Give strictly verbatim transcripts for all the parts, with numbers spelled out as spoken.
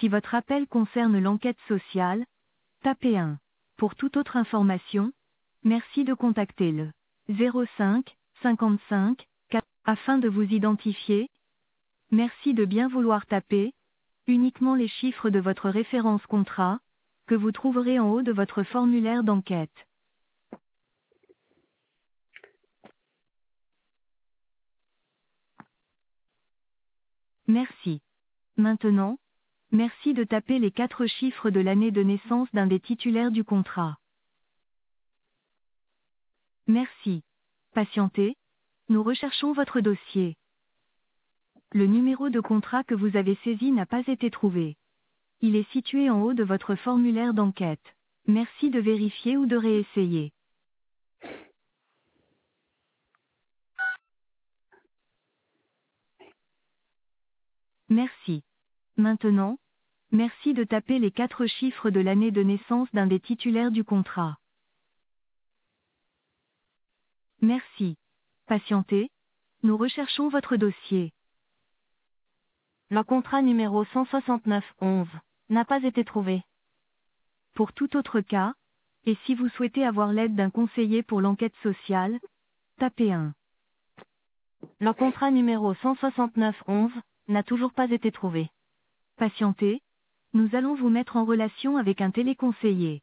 Si votre appel concerne l'enquête sociale, tapez un. Pour toute autre information, merci de contacter le zéro cinq cinquante-cinq quatre afin de vous identifier. Merci de bien vouloir taper uniquement les chiffres de votre référence contrat, que vous trouverez en haut de votre formulaire d'enquête. Merci. Maintenant, merci de taper les quatre chiffres de l'année de naissance d'un des titulaires du contrat. Merci. Patientez. Nous recherchons votre dossier. Le numéro de contrat que vous avez saisi n'a pas été trouvé. Il est situé en haut de votre formulaire d'enquête. Merci de vérifier ou de réessayer. Merci. Maintenant, merci de taper les quatre chiffres de l'année de naissance d'un des titulaires du contrat. Merci. Patientez. Nous recherchons votre dossier. Le contrat numéro cent soixante-neuf onze n'a pas été trouvé. Pour tout autre cas, et si vous souhaitez avoir l'aide d'un conseiller pour l'enquête sociale, tapez un. Le contrat numéro cent soixante-neuf onze n'a toujours pas été trouvé. Patientez. Nous allons vous mettre en relation avec un téléconseiller.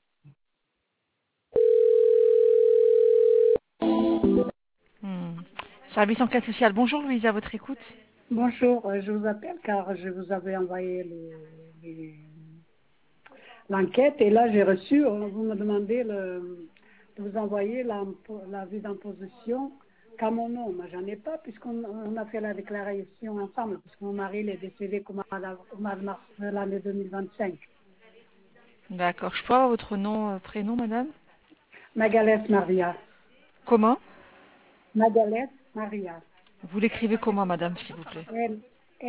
Hmm. Service enquête sociale. Bonjour Louise, à votre écoute. Bonjour, euh, je vous appelle car je vous avais envoyé le- les- l'enquête et là j'ai reçu, euh, vous me demandez le- de vous envoyer l'impo- l'avis d'imposition qu'à mon nom. Moi j'en ai pas puisqu'on on a fait la déclaration ensemble puisque mon mari il est décédé au mois d'av- au mois de mars de l'année deux mille vingt-cinq. D'accord. Je peux avoir votre nom, euh, prénom, madame? Magalès Maria. Comment? Magalès Maria. Vous l'écrivez comment, madame, s'il vous plaît? M-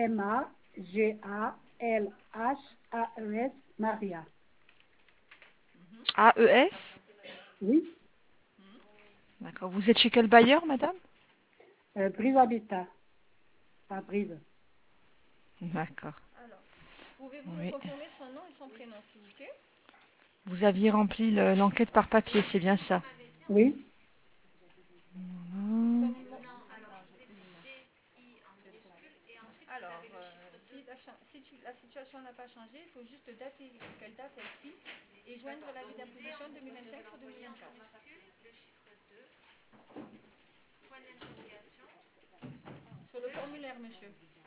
M-A-G-A-L-H-A-E-S Maria. A E S? Oui, D'accord. Vous êtes chez quel bailleur, madame? euh, Brise Habitat. À Brise. D'accord. Pouvez-vous Oui. me confirmer son nom et son prénom, s'il vous plaît? Vous aviez rempli le- l'enquête par papier, c'est bien ça? Oui. Hmm. Alors, euh, si, la, cha- si tu- la situation n'a pas changé, il faut juste dater quelle date elle-ci et joindre l'avis d'imposition deux mille vingt-cinq ou deux mille vingt-quatre. Sur le formulaire, monsieur.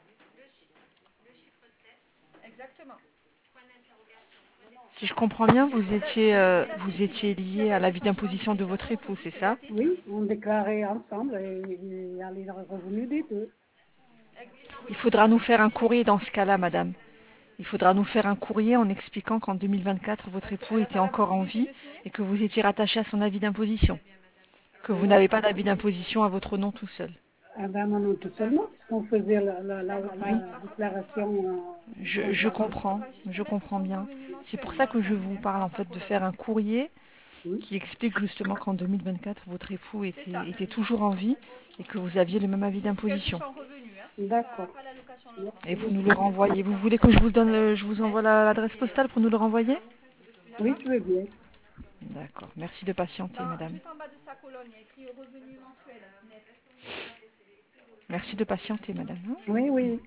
Exactement. Si je comprends bien, vous étiez, euh, vous étiez lié à l'avis d'imposition de votre époux, c'est ça? Oui, on déclarait ensemble et, et à les revenus des deux. Il faudra nous faire un courrier dans ce cas-là, madame. Il faudra nous faire un courrier en expliquant qu'en deux mille vingt-quatre, votre époux était encore en vie et que vous étiez rattaché à son avis d'imposition. Que vous n'avez pas d'avis d'imposition à votre nom tout seul. Ah ben non, non, tout seulement, parce qu'on faisait la, la, la, Oui, la déclaration euh, je, je conjointe. comprends, je comprends bien. C'est pour ça que je vous parle en fait de faire un courrier Oui. qui explique justement qu'en deux mille vingt-quatre, votre époux était, était toujours en vie et que vous aviez le même avis d'imposition. D'accord. Et vous nous le renvoyez. Vous voulez que je vous donne, le- je vous envoie la- l'adresse postale pour nous le renvoyer? Oui, je veux bien. D'accord. Merci de patienter, madame. Juste en bas de sa colonne, il y a écrit revenu mensuel net. Merci de patienter, madame. Oui, oui.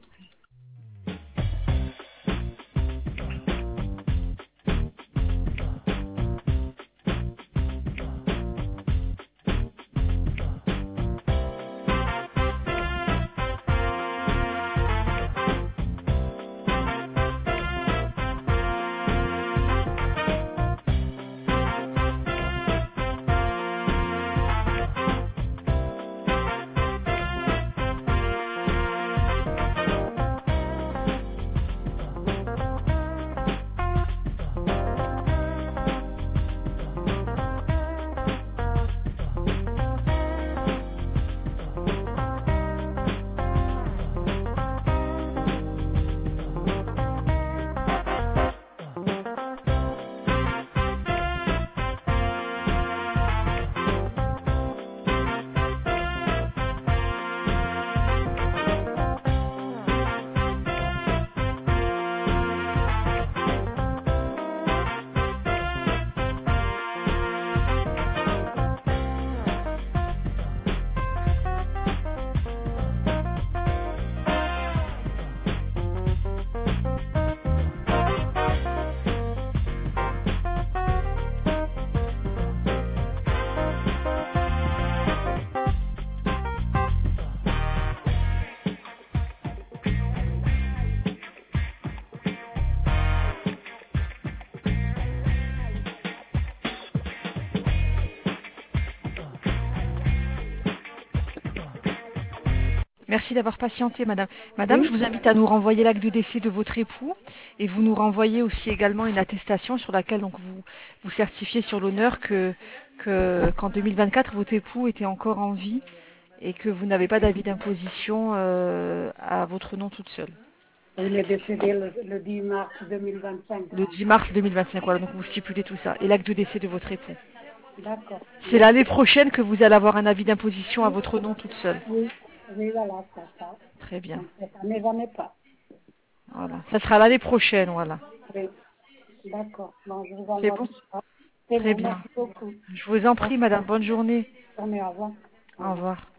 Merci d'avoir patienté, madame. Madame, je Oui, vous invite à nous renvoyer l'acte de décès de votre époux et vous nous renvoyez aussi également une attestation sur laquelle donc vous vous certifiez sur l'honneur que que qu'en deux mille vingt-quatre votre époux était encore en vie et que vous n'avez pas d'avis d'imposition euh, à votre nom toute seule. il est décédé le, le dix mars deux mille vingt-cinq. Le dix mars deux mille vingt-cinq, voilà, donc vous stipulez tout ça. Et l'acte de décès de votre époux. D'accord. C'est l'année prochaine que vous allez avoir un avis d'imposition à Oui, votre nom toute seule. oui, oui, voilà, c'est ça. Très bien. Donc cette année, j'en ai pas. Voilà. Ça sera l'année prochaine, voilà. Oui, d'accord. Bon, je vous C'est envoie bon? tout ça. C'est Très bon, bien. merci beaucoup. Je vous en Bonne prie, madame. Bonne journée. journée, au revoir. Au Au revoir. revoir.